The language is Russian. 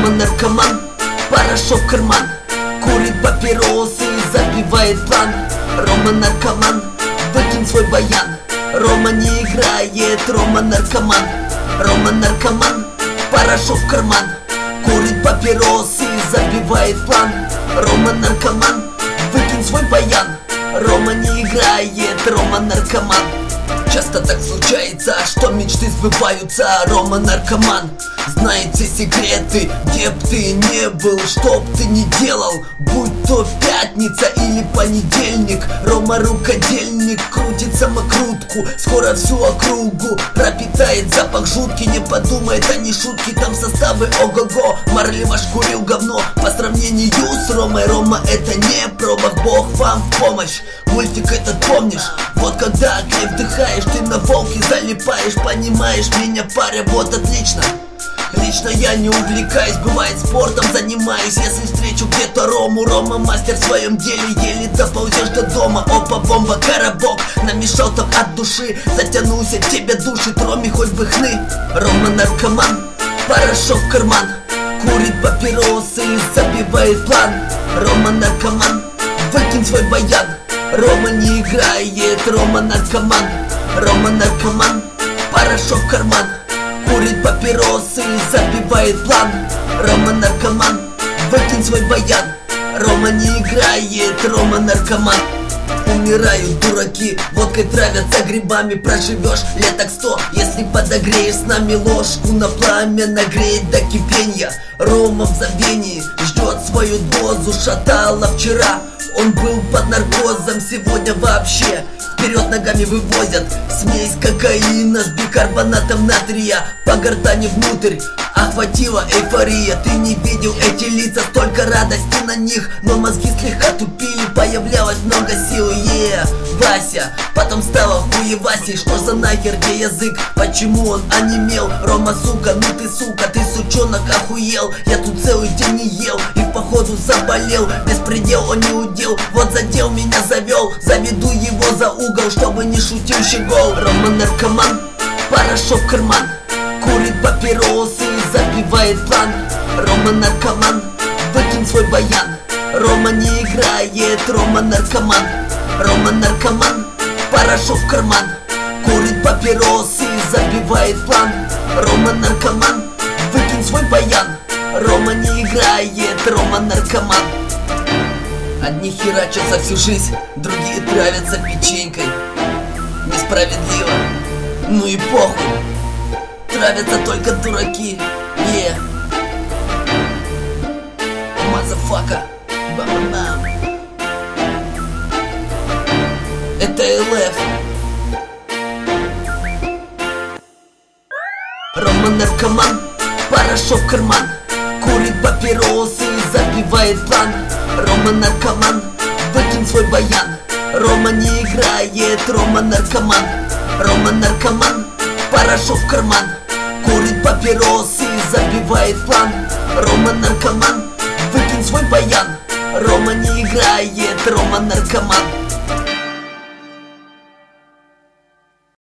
Рома наркоман, порошок в карман, курит папиросы и забивает план. Рома наркоман, выкинь свой баян. Рома не играет, Рома наркоман. Рома наркоман, порошок в карман, курит папиросы и забивает план. Рома наркоман, выкинь свой баян. Рома не играет, Рома наркоман. Часто так случается, что мечты сбываются. Рома наркоман знает все секреты. Где б ты не был, что б ты ни делал, будь то пятница или понедельник, Рома рукодельник крутит самокрутку. Скоро всю округу пропитает запах жуткий. Не подумай, это не шутки, там составы ого-го. Марли ваш курил говно по сравнению с Ромой. Рома это не пробах, Бог вам в помощь. Мультик этот помнишь? Вот когда клей вдыхаешь, ты на волке залипаешь. Понимаешь меня, паря, вот отлично. Лично я не увлекаюсь, бывает спортом занимаюсь. Если встречу где-то Рому, Рома мастер в своем деле. Еле доползешь до дома, опа, бомба, коробок. Намешал там от души, затянулся, тебя душит. Роме хоть бы хны. Рома наркоман, порошок в карман, курит папиросы и забивает план. Рома наркоман, выкинь свой баян. Рома не играет, Рома наркоман. Рома наркоман, порошок в карман, курит папиросы и забивает план. Рома наркоман, выкинь свой баян. Рома не играет, Рома наркоман. Умирают дураки, водкой травятся, грибами проживешь леток 100. Если подогреешь с нами ложку на пламя, нагреет до кипенья. Рома в забвении ждет свою дозу. Шатало вчера, он был под наркозом, сегодня вообще вперед ногами вывозят. Смесь кокаина с бикарбонатом натрия по гортани внутрь. Охватила эйфория, ты не видел эти лица, столько радости на них, но мозги слегка тупили, появлялось много силы. Вася, потом стала хуевасей. Что за нахер, где язык, почему он онемел? Рома, сука, ну ты сука, ты сучонок охуел. Я тут целый день не ел и походу заболел. Беспредел он не удел, вот задел меня завел. Заведу его за угол, чтобы не шутил щегол. Рома наркоман, порошок в карман, курит папиросы и забивает план. Рома наркоман, выкинь свой баян. Рома не играет, Рома наркоман. Рома наркоман, порошок в карман, курит папиросы и забивает план. Рома наркоман, выкинь свой баян. Рома не играет, Рома наркоман. Одни херачат за всю жизнь, другие травятся печенькой. Несправедливо, ну и похуй. Травятся только дураки. Мазафака, бам-бам. Это ЛФ. Рома наркоман, порошок в карман, курит папиросы и забивает план. Рома наркоман, выкинь свой баян. Рома не играет, Рома наркоман. Рома наркоман, порошок в карман, курит папиросы и забивает план. Рома наркоман, выкинь свой баян. Рома не играет, Рома наркоман.